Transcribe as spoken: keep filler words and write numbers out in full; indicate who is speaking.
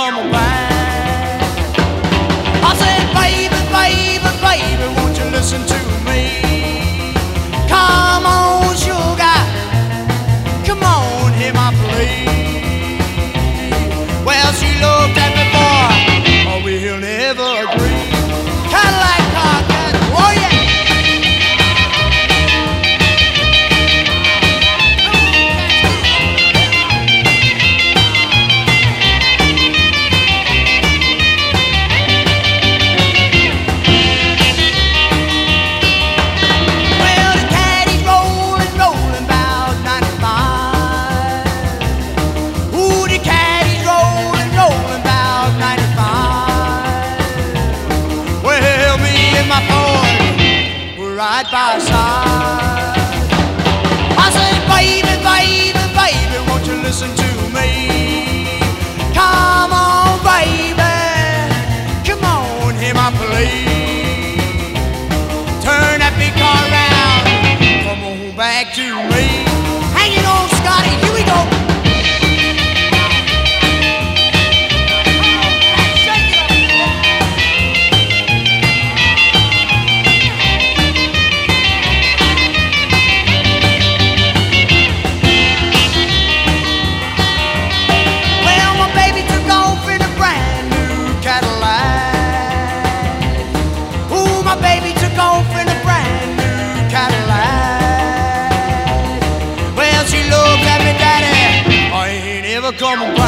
Speaker 1: coming back. I said, baby, baby, baby, won't you listen to me? Come on, sugar, come on, hear my plea. Well, she looked at me, boy, oh, we'll never agree. Cadillac car, Cadillac, oh yeah. My boy, we're right by side. I said, baby, baby, baby, won't you listen to me? Come on, baby, come on, hear my plea. Turn that big car around, come on back to me. Hang it on, Scotty, here we go. Coming back.